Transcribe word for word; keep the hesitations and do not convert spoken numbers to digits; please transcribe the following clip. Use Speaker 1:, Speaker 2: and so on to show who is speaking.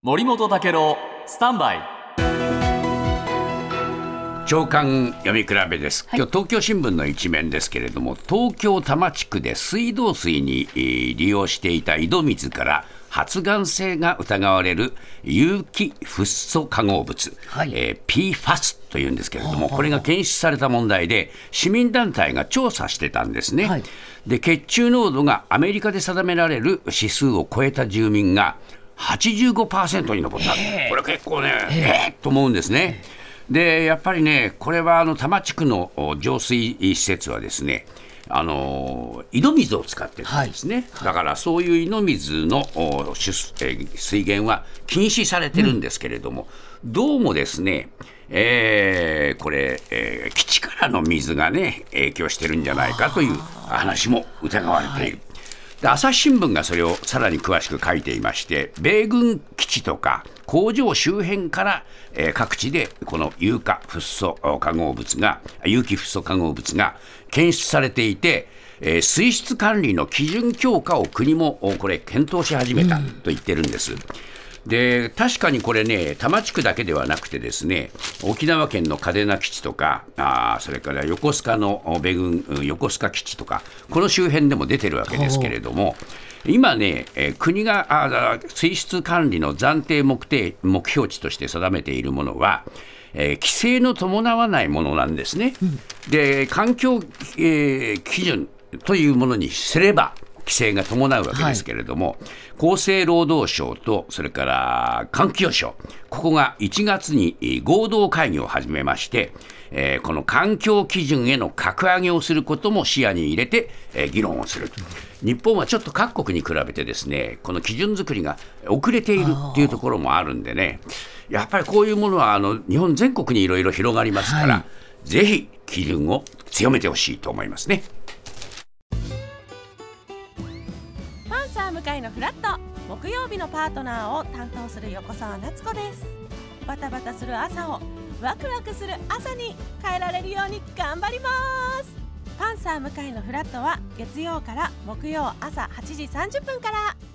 Speaker 1: 森本武郎スタンバイ
Speaker 2: 朝刊読み比べです、
Speaker 3: はい、
Speaker 2: 今日東京新聞の一面ですけれども、東京多摩地区で水道水に、えー、利用していた井戸水から発がん性が疑われる有機フッ素化合物、
Speaker 3: はい、
Speaker 2: えー、ピーファス というんですけれども、これが検出された問題で市民団体が調査してたんですね、はい、で血中濃度がアメリカで定められる指数を超えた住民が はちじゅうごパーセント に上った。これ結構ね、えー、と思うんですね。でやっぱりね、これはあの多摩地区の浄水施設はですね、あの井戸水を使ってるんですね、はい、だからそういう井戸水の水源は禁止されてるんですけれども、うん、どうもですね、えー、これ、えー、基地からの水がね影響してるんじゃないかという話も疑われている。で朝日新聞がそれをさらに詳しく書いていまして、米軍基地とか工場周辺から、えー、各地でこの有化フッ素化合物が有機フッ素化合物が検出されていて、えー、水質管理の基準強化を国もこれ検討し始めたと言ってるんです、うん。で確かにこれね、多摩地区だけではなくてですね、沖縄県の嘉手納基地とか、あそれから横須賀の米軍横須賀基地とか、この周辺でも出てるわけですけれども、今ね、えー、国があ水質管理の暫定目的目標値として定めているものは、えー、規制の伴わないものなんですね、うん、で環境、えー、基準というものにすれば規制が伴うわけですけれども、はい、厚生労働省とそれから環境省、ここがいちがつに合同会議を始めまして、えー、この環境基準への格上げをすることも視野に入れて、えー、議論をすると。日本はちょっと各国に比べてですね、この基準作りが遅れているっていうところもあるんでね、やっぱりこういうものはあの日本全国にいろいろ広がりますから、はい、ぜひ基準を強めてほしいと思いますね。
Speaker 4: パンサー向井のフラット、木曜日のパートナーを担当する横澤夏子です。バタバタする朝をワクワクする朝に変えられるように頑張ります。パンサー向井のフラットは月曜から木曜朝はちじさんじゅっぷんから。